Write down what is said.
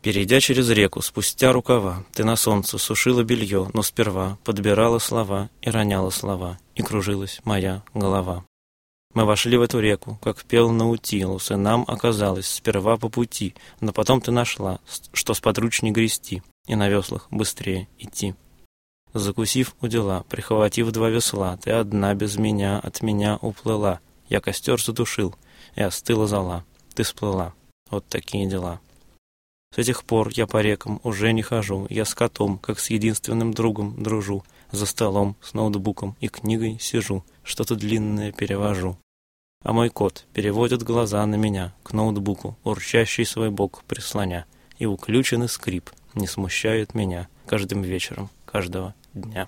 Перейдя через реку, спустя рукава, ты на солнце сушила белье, но сперва подбирала слова и роняла слова, и кружилась моя голова. Мы вошли в эту реку, как пел Наутилус, и нам оказалось сперва по пути, но потом ты нашла, что сподручней грести, и на веслах быстрее идти. Закусив удила, прихватив 2 весла, ты одна без меня от меня уплыла. Я костер затушил, и остыла зола, ты сплыла. Вот такие дела. С этих пор я по рекам уже не хожу, я с котом, как с единственным другом, дружу. За столом с ноутбуком и книгой сижу, что-то длинное перевожу. А мой кот переводит глаза на меня, к ноутбуку, урчащий свой бок прислоня, и уключенный скрип не смущает меня каждым вечером, каждого дня.